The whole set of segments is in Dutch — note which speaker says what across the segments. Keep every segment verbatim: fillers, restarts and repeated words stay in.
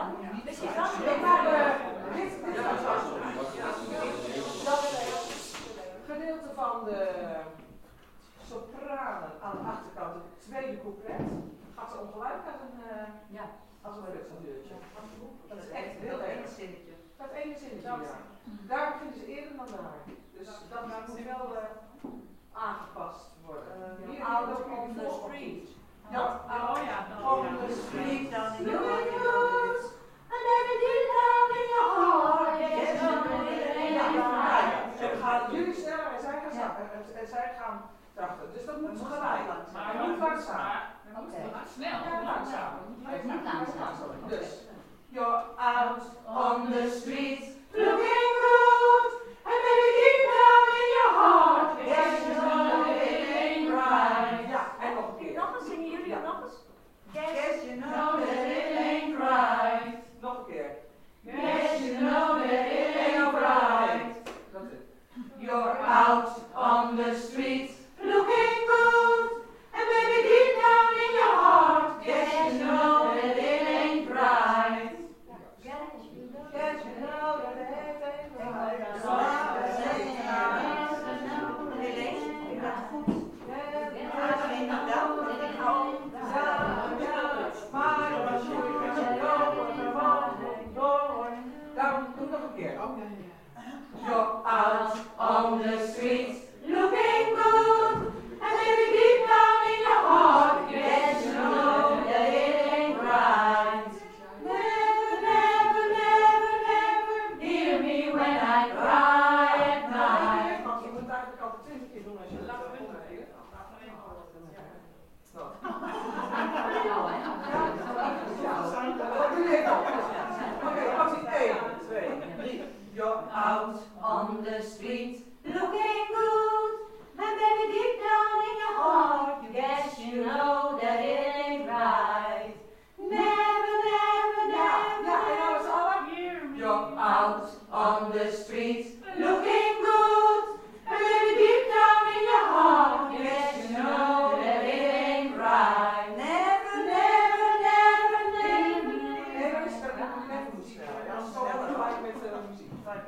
Speaker 1: Precies, dat is maar dit gedeelte van de sopranen aan de achterkant, het tweede couplet, gaat ze ongelijk als een, uh, ja, als een rutsendeurtje. Dat is echt heel erg. Zinnetje. Dat ene zinnetje, ja. Daar beginnen ze eerder dan daar. Dus dat moet wel uh, aangepast worden. Uh, hier
Speaker 2: out on the street.
Speaker 1: Not out
Speaker 2: oh, ja,
Speaker 1: on the street.
Speaker 2: Looking good. And every deep down in your heart. Yes,
Speaker 1: en gaan jullie sneller en zij gaan zakken. En zij gaan trachten. Dus dat moet gelijk. Maar niet langzaam.
Speaker 2: Snel.
Speaker 1: Ja, langzaam.
Speaker 2: Niet langzaam.
Speaker 1: Dus. You're out on the street, looking good, and maybe deep down in your heart, yes, you know it ain't right. Ja, en nog een keer.
Speaker 2: Nog eens, zingen jullie
Speaker 1: ja.
Speaker 2: nog eens?
Speaker 1: Yes, you know that it ain't right. Nog een keer. Yes, you know that it ain't right. Dat is het. You're out on the street, looking good, and maybe deep down in your heart, yes, you know that it ain't right. Yes, you know that it ain't right. Daarom doe ik nog een keer. You're out on the street, looking good, and maybe deep down in your heart, yes, you know that it ain't right. Never, never, never, never hear me when I cry at night. Want je moet eigenlijk altijd twintig keer doen als je laat ondernemen. Oké, actie één, twee, drie. You're out on the street, looking good, and baby deep down in your heart, you guess you know that it ain't right. Never, never, never, ja, en nou is alle. You're out on the street, looking good, and baby deep down in your heart, you guess you know that it ain't right. Never, never, never, never. Nee, dat is dat ik net moet snel. Ja, zo gelijk met de muziek.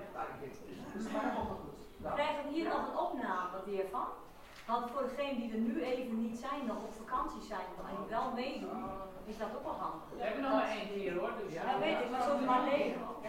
Speaker 2: We krijgen hier nog een opname weer van. Want voor degenen die er nu even niet zijn, nog op vakantie zijn, en wel meedoen, is dat ook wel handig.
Speaker 3: We hebben nog maar één keer hoor. Dus
Speaker 2: ja, weet ik, maar zo maar leven.